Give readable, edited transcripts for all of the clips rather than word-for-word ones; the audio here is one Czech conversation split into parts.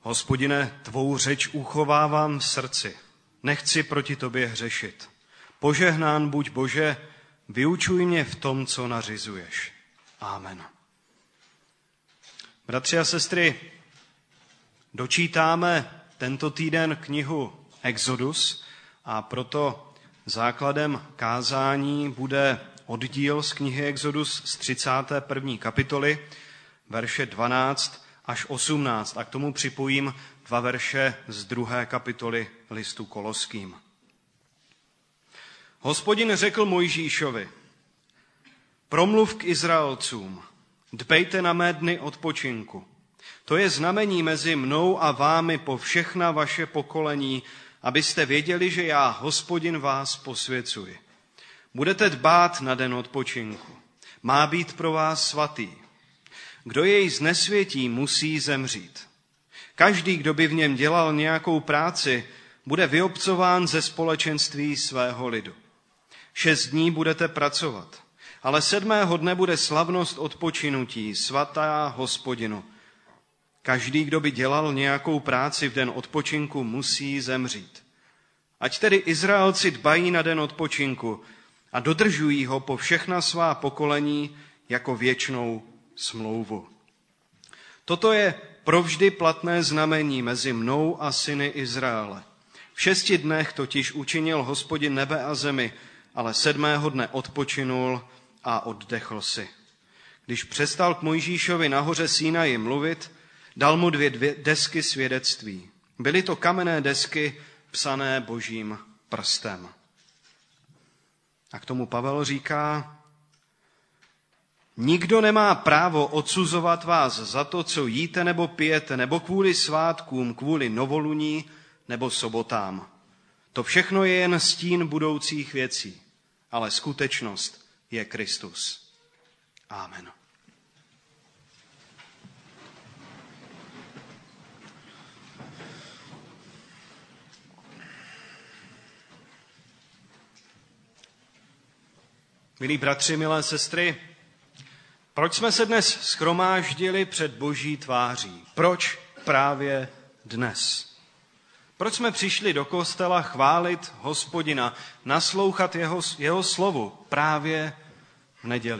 Hospodine, tvou řeč uchovávám v srdci, nechci proti tobě hřešit. Požehnán buď, Bože, vyučuj mě v tom, co nařizuješ. Amen. Bratři a sestry, dočítáme tento týden knihu Exodus a proto základem kázání bude oddíl z knihy Exodus z 31. kapitoly, verše 12 až 18 a k tomu připojím 2 verše z 2. kapitoly listu Koloským. Hospodin řekl Mojžíšovi, promluv k Izraelcům, dbejte na mé dny odpočinku. To je znamení mezi mnou a vámi po všechna vaše pokolení, abyste věděli, že já, Hospodin, vás posvěcuji. Budete dbát na den odpočinku. Má být pro vás svatý. Kdo jej znesvětí, musí zemřít. Každý, kdo by v něm dělal nějakou práci, bude vyobcován ze společenství svého lidu. 6 dní budete pracovat, ale 7. dne bude slavnost odpočinutí, svatá Hospodinu. Každý, kdo by dělal nějakou práci v den odpočinku, musí zemřít. Ať tedy Izraelci dbají na den odpočinku a dodržují ho po všechna svá pokolení jako věčnou smlouvu. Toto je provždy platné znamení mezi mnou a syny Izraele. V 6 dnech totiž učinil Hospodin nebe a zemi, ale 7. dne odpočinul a oddechl si. Když přestal k Mojžíšovi nahoře Sinaji mluvit, dal mu 2 desky svědectví. Byly to kamenné desky psané Božím prstem. A k tomu Pavel říká, nikdo nemá právo odsuzovat vás za to, co jíte nebo pijete, nebo kvůli svátkům, kvůli novoluní nebo sobotám. To všechno je jen stín budoucích věcí, ale skutečnost je Kristus. Amen. Milí bratři, milé sestry, proč jsme se dnes shromáždili před Boží tváří? Proč právě dnes? Proč jsme přišli do kostela chválit Hospodina, naslouchat jeho slovu právě v neděli?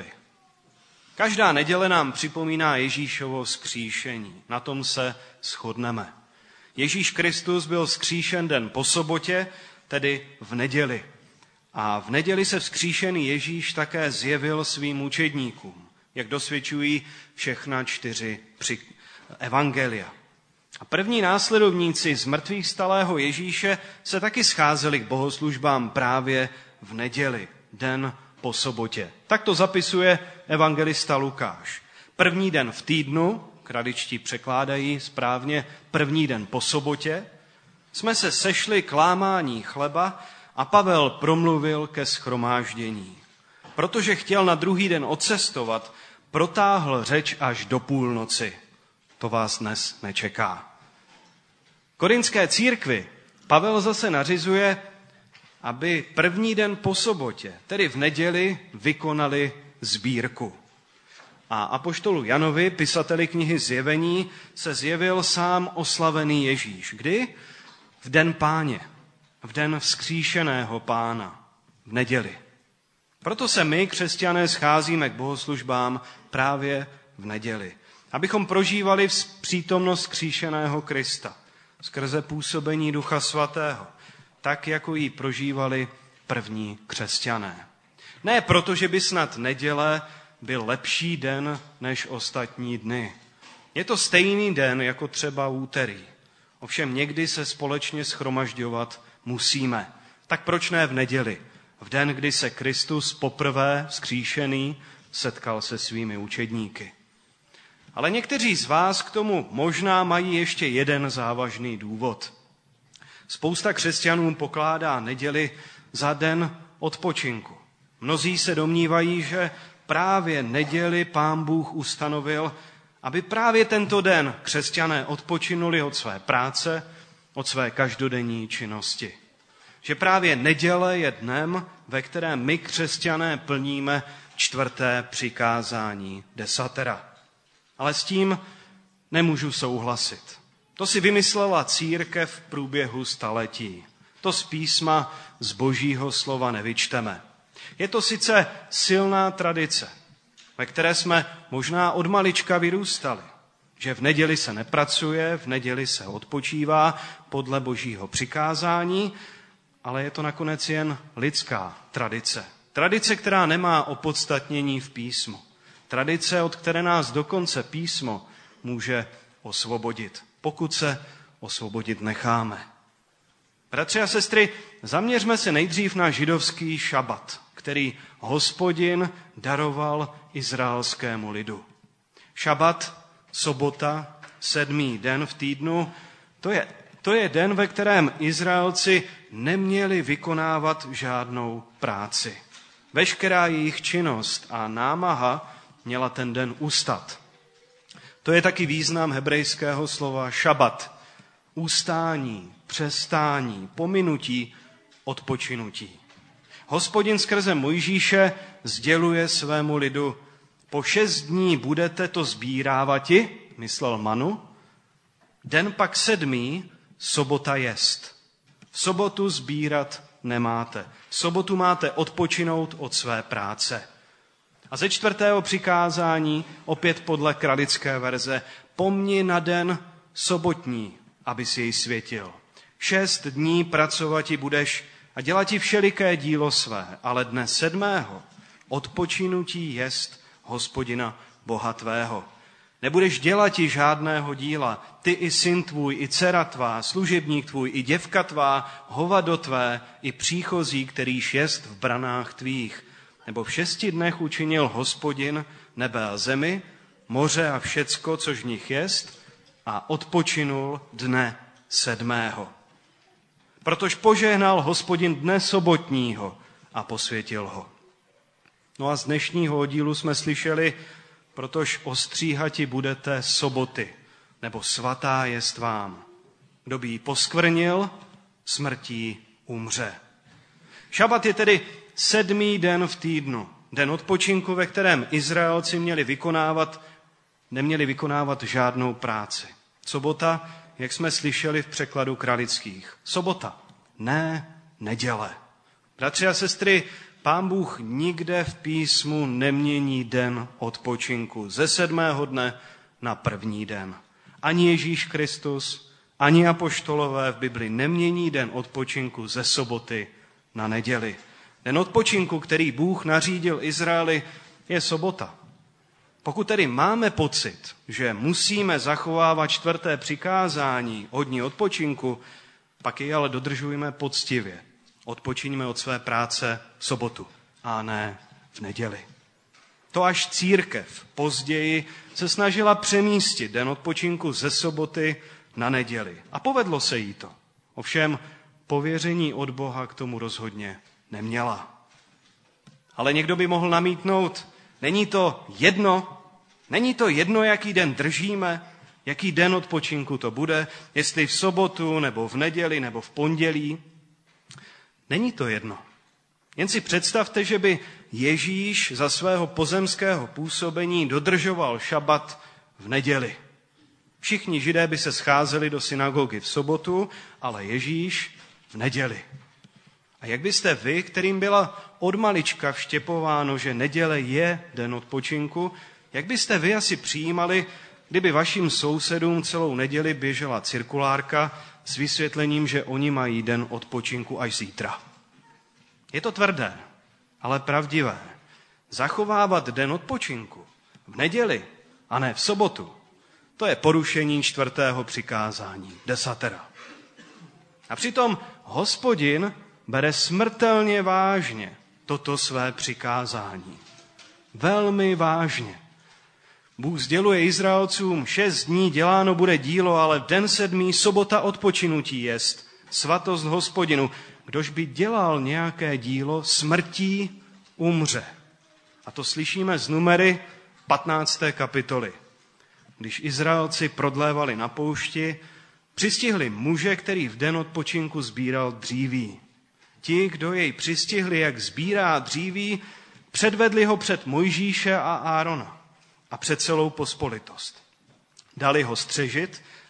Každá neděle nám připomíná Ježíšovo vzkříšení. Na tom se shodneme. Ježíš Kristus byl vzkříšen den po sobotě, tedy v neděli. A v neděli se vzkříšený Ježíš také zjevil svým učedníkům, jak dosvědčují všechna 4 evangelia. A první následovníci z mrtvých vstalého Ježíše se taky scházeli k bohoslužbám právě v neděli, den po sobotě. Tak to zapisuje evangelista Lukáš. První den v týdnu, kradičtí překládají správně, první den po sobotě, jsme se sešli k lámání chleba a Pavel promluvil ke shromáždění. Protože chtěl na druhý den odcestovat, protáhl řeč až do půlnoci. To vás dnes nečeká. Korinské církvi Pavel zase nařizuje, aby první den po sobotě, tedy v neděli, vykonali sbírku. A apoštolu Janovi, pisateli knihy Zjevení, se zjevil sám oslavený Ježíš. Kdy? V den Páně, v den vzkříšeného Pána, v neděli. Proto se my, křesťané, scházíme k bohoslužbám právě v neděli, abychom prožívali přítomnost vzkříšeného Krista skrze působení Ducha Svatého, tak, jako ji prožívali první křesťané. Ne proto, že by snad neděle byl lepší den než ostatní dny. Je to stejný den, jako třeba úterý. Ovšem někdy se společně shromažďovat musíme. Tak proč ne v neděli? V den, kdy se Kristus poprvé vzkříšený setkal se svými učedníky. Ale někteří z vás k tomu možná mají ještě jeden závažný důvod. Spousta křesťanů pokládá neděli za den odpočinku. Mnozí se domnívají, že právě neděli Pán Bůh ustanovil, aby právě tento den křesťané odpočinuli od své práce, od své každodenní činnosti. Že právě neděle je dnem, ve kterém my křesťané plníme 4. přikázání desatera. Ale s tím nemůžu souhlasit. To si vymyslela církev v průběhu staletí. To z písma, z Božího slova nevyčteme. Je to sice silná tradice, ve které jsme možná od malička vyrůstali, že v neděli se nepracuje, v neděli se odpočívá podle Božího přikázání, ale je to nakonec jen lidská tradice. Tradice, která nemá opodstatnění v písmu. Tradice, od které nás dokonce písmo může osvobodit, pokud se osvobodit necháme. Bratři a sestry, zaměřme se nejdřív na židovský šabat, který Hospodin daroval izraelskému lidu. Šabat, sobota, 7. den v týdnu, to je den, ve kterém Izraelci neměli vykonávat žádnou práci. Veškerá jejich činnost a námaha měla ten den ustat. To je taky význam hebrejského slova šabat. Ustání, přestání, pominutí, odpočinutí. Hospodin skrze Mojžíše sděluje svému lidu: po 6 dní budete to sbírávati, myslel manu, den pak 7. sobota jest. V sobotu sbírat nemáte. V sobotu máte odpočinout od své práce. A ze 4. přikázání, opět podle kralické verze, pomni na den sobotní, abys jej světil. 6 dní pracovati budeš a dělati všeliké dílo své, ale dne 7. odpočinutí jest Hospodina Boha tvého. Nebudeš dělati žádného díla, ty i syn tvůj, i dcera tvá, služebník tvůj, i děvka tvá, hovado tvé, i příchozí, kterýž jest v branách tvých. Nebo v 6 dnech učinil Hospodin nebe a zemi, moře a všecko, což v nich jest, a odpočinul dne 7. Protože požehnal Hospodin dne sobotního a posvětil ho. No a z dnešního oddílu jsme slyšeli, protože ostříhati budete soboty, nebo svatá jest vám. Kdo by ji poskvrnil, smrtí umře. Šabat je tedy 7. den v týdnu, den odpočinku, ve kterém Izraelci neměli vykonávat žádnou práci. Sobota, jak jsme slyšeli v překladu kralických. Sobota, ne neděle. Bratři a sestry, Pán Bůh nikde v písmu nemění den odpočinku ze 7. dne na 1. den. Ani Ježíš Kristus, ani apoštolové v Bibli nemění den odpočinku ze soboty na neděli. Den odpočinku, který Bůh nařídil Izraeli, je sobota. Pokud tedy máme pocit, že musíme zachovávat 4. přikázání o dni odpočinku, pak jej ale dodržujme poctivě. Odpočiňme od své práce v sobotu a ne v neděli. To až církev později se snažila přemístit den odpočinku ze soboty na neděli. A povedlo se jí to. Ovšem pověření od Boha k tomu rozhodně neměla. Ale někdo by mohl namítnout, není to jedno, jaký den držíme, jaký den odpočinku to bude, jestli v sobotu, nebo v neděli, nebo v pondělí. Není to jedno. Jen si představte, že by Ježíš za svého pozemského působení dodržoval šabat v neděli. Všichni Židé by se scházeli do synagogy v sobotu, ale Ježíš v neděli. A jak byste vy, kterým byla od malička vštěpováno, že neděle je den odpočinku, jak byste vy asi přijímali, kdyby vašim sousedům celou neděli běžela cirkulárka s vysvětlením, že oni mají den odpočinku až zítra? Je to tvrdé, ale pravdivé. Zachovávat den odpočinku v neděli a ne v sobotu, to je porušení 4. přikázání, desatera. A přitom Hospodin bere smrtelně vážně toto své přikázání. Velmi vážně. Bůh sděluje Izraelcům, 6 dní děláno bude dílo, ale v den 7. sobota odpočinutí jest, svatost Hospodinu. Kdož by dělal nějaké dílo, smrtí umře. A to slyšíme z Numery 15. kapitoly. Když Izraelci prodlévali na poušti, přistihli muže, který v den odpočinku sbíral dříví. Ti, kdo jej přistihli, jak sbírá dříví, předvedli ho před Mojžíše a Árona a před celou pospolitost. Dali ho střežit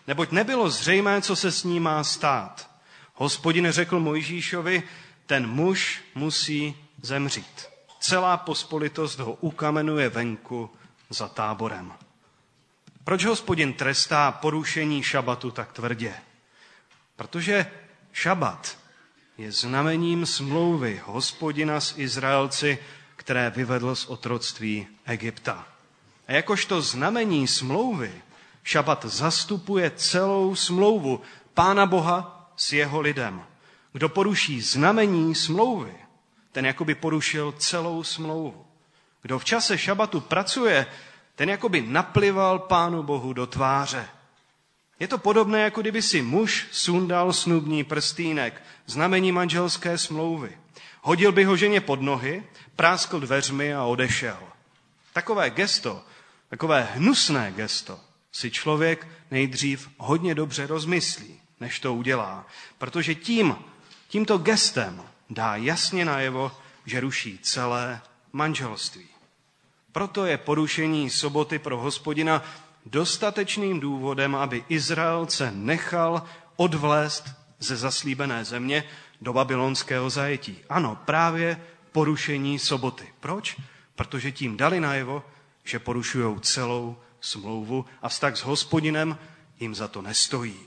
neboť nebylo zřejmé, co se s ním má stát. Hospodin řekl Mojžíšovi, ten muž musí zemřít. Celá pospolitost ho ukamenuje venku za táborem. Proč Hospodin trestá porušení šabatu tak tvrdě? Protože šabat je znamením smlouvy Hospodina s Izraelci, které vyvedl z otroctví Egypta. A jakožto znamení smlouvy šabat zastupuje celou smlouvu Pána Boha s jeho lidem. Kdo poruší znamení smlouvy, ten jakoby porušil celou smlouvu. Kdo v čase šabatu pracuje, ten jakoby naplival Pánu Bohu do tváře. Je to podobné, jako kdyby si muž sundal snubní prstýnek, znamení manželské smlouvy. Hodil by ho ženě pod nohy, práskl dveřmi a odešel. Takové gesto, takové hnusné gesto si člověk nejdřív hodně dobře rozmyslí, než to udělá. Protože tímto gestem dá jasně najevo, že ruší celé manželství. Proto je porušení soboty pro Hospodina dostatečným důvodem, aby Izraelce nechal odvlézt ze zaslíbené země do babylonského zajetí. Ano, právě porušení soboty. Proč? Protože tím dali najevo, že porušují celou smlouvu a vztah s Hospodinem jim za to nestojí.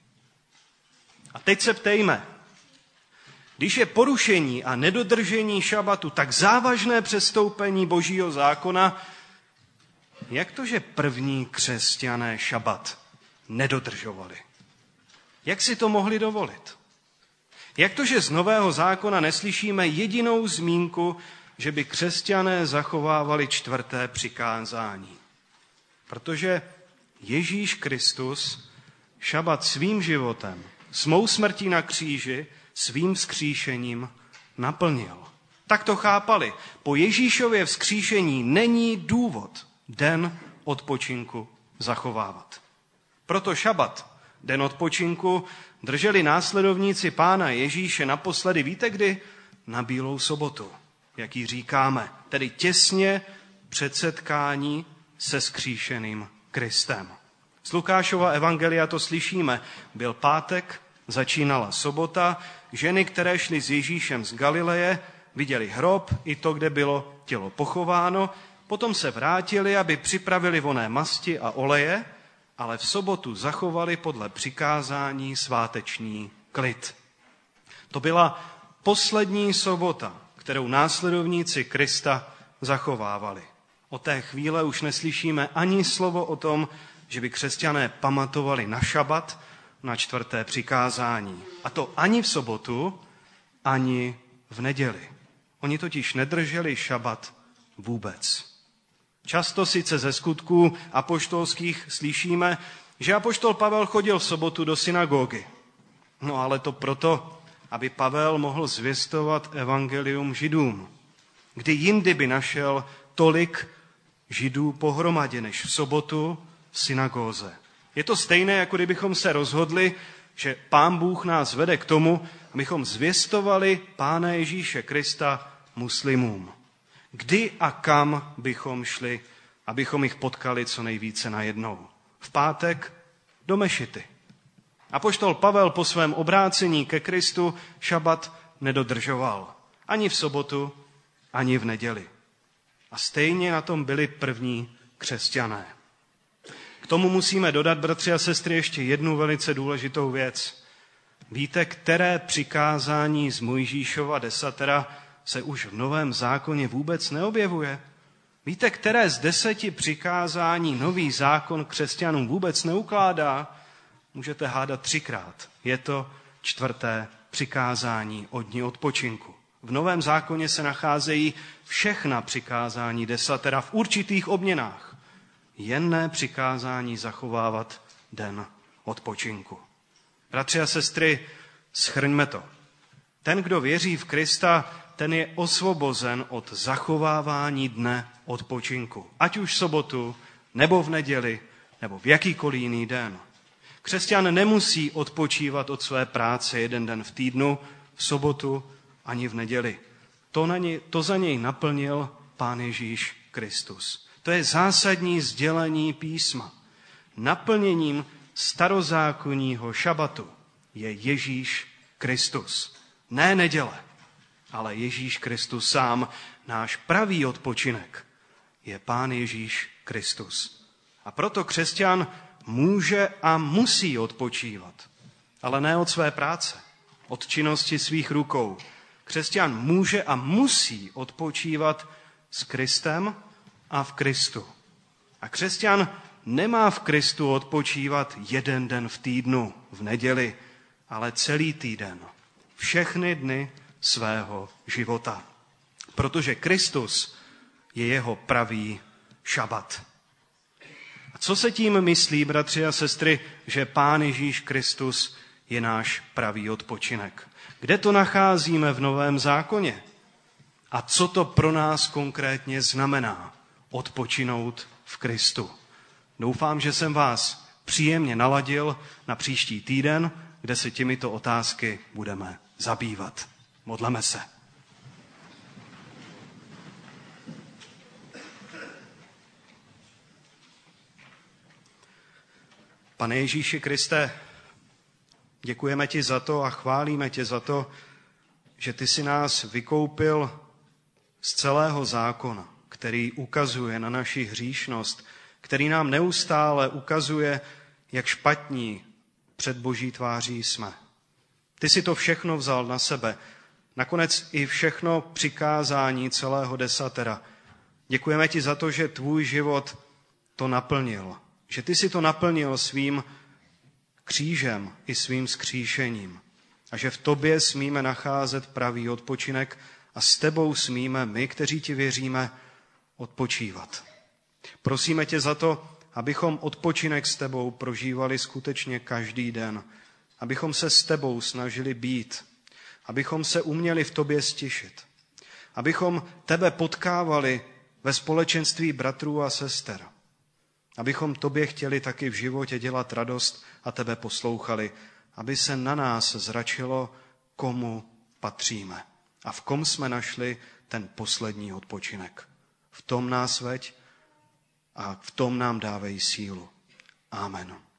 A teď se ptejme, když je porušení a nedodržení šabatu tak závažné přestoupení Božího zákona, jak to, že první křesťané šabat nedodržovali? Jak si to mohli dovolit? Jak to, že z Nového zákona neslyšíme jedinou zmínku, že by křesťané zachovávali 4. přikázání? Protože Ježíš Kristus šabat svým životem, svou smrtí na kříži, svým vzkříšením naplnil. Tak to chápali. Po Ježíšově vzkříšení není důvod den odpočinku zachovávat. Proto šabat, den odpočinku, drželi následovníci Pána Ježíše naposledy, víte kdy? Na Bílou sobotu, jak ji říkáme, tedy těsně před setkání se vzkříšeným Kristem. Z Lukášova evangelia to slyšíme. Byl pátek, začínala sobota, ženy, které šly s Ježíšem z Galileje, viděli hrob i to, kde bylo tělo pochováno, potom se vrátili, aby připravili vonné masti a oleje, ale v sobotu zachovali podle přikázání sváteční klid. To byla poslední sobota, kterou následovníci Krista zachovávali. Od té chvíle už neslyšíme ani slovo o tom, že by křesťané pamatovali na šabat, na 4. přikázání. A to ani v sobotu, ani v neděli. Oni totiž nedrželi šabat vůbec. Často sice ze skutků apoštolských slyšíme, že apoštol Pavel chodil v sobotu do synagogy. No ale to proto, aby Pavel mohl zvěstovat evangelium Židům. Kdy jindy by našel tolik Židů pohromadě než v sobotu v synagóze. Je to stejné, jako kdybychom se rozhodli, že Pán Bůh nás vede k tomu, abychom zvěstovali Pána Ježíše Krista muslimům. Kdy a kam bychom šli, abychom jich potkali co nejvíce najednou? V pátek do mešity. Apoštol Pavel po svém obrácení ke Kristu šabat nedodržoval. Ani v sobotu, ani v neděli. A stejně na tom byli první křesťané. K tomu musíme dodat, bratři a sestry, ještě jednu velice důležitou věc. Víte, které přikázání z Mojžíšova desatera se už v Novém zákoně vůbec neobjevuje? Víte, které z 10 přikázání Nový zákon křesťanům vůbec neukládá? Můžete hádat 3krát. Je to 4. přikázání o dni odpočinku. V Novém zákoně se nacházejí všechna přikázání desatera v určitých obměnách. Jen ne přikázání zachovávat den odpočinku. Bratři a sestry, shrňme to. Ten, kdo věří v Krista, ten je osvobozen od zachovávání dne odpočinku. Ať už v sobotu, nebo v neděli, nebo v jakýkoliv jiný den. Křesťan nemusí odpočívat od své práce jeden den v týdnu, v sobotu ani v neděli. To za něj naplnil Pán Ježíš Kristus. To je zásadní sdělení písma. Naplněním starozákonního šabatu je Ježíš Kristus. Ne neděle, ale Ježíš Kristus sám, náš pravý odpočinek, je Pán Ježíš Kristus. A proto křesťan může a musí odpočívat, ale ne od své práce, od činnosti svých rukou. Křesťan může a musí odpočívat s Kristem a v Kristu. A křesťan nemá v Kristu odpočívat jeden den v týdnu, v neděli, ale celý týden, všechny dny svého života. Protože Kristus je jeho pravý šabat. A co se tím myslí, bratři a sestry, že Pán Ježíš Kristus je náš pravý odpočinek? Kde to nacházíme v Novém zákoně? A co to pro nás konkrétně znamená odpočinout v Kristu? Doufám, že jsem vás příjemně naladil na příští týden, kde se těmito otázky budeme zabývat. Modleme se. Pane Ježíši Kriste, děkujeme ti za to a chválíme tě za to, že ty jsi nás vykoupil z celého zákona, který ukazuje na naši hříšnost, který nám neustále ukazuje, jak špatní před Boží tváří jsme. Ty jsi to všechno vzal na sebe, nakonec i všechno přikázání celého desatera. Děkujeme ti za to, že tvůj život to naplnil, že ty jsi to naplnil svým křížem i svým vzkříšením a že v tobě smíme nacházet pravý odpočinek a s tebou smíme my, kteří ti věříme, odpočívat. Prosíme tě za to, abychom odpočinek s tebou prožívali skutečně každý den, abychom se s tebou snažili být, abychom se uměli v tobě stišit, abychom tebe potkávali ve společenství bratrů a sester, abychom tobě chtěli taky v životě dělat radost a tebe poslouchali, aby se na nás zračilo, komu patříme a v kom jsme našli ten poslední odpočinek. V tom nás veď a v tom nám dávej sílu. Amen.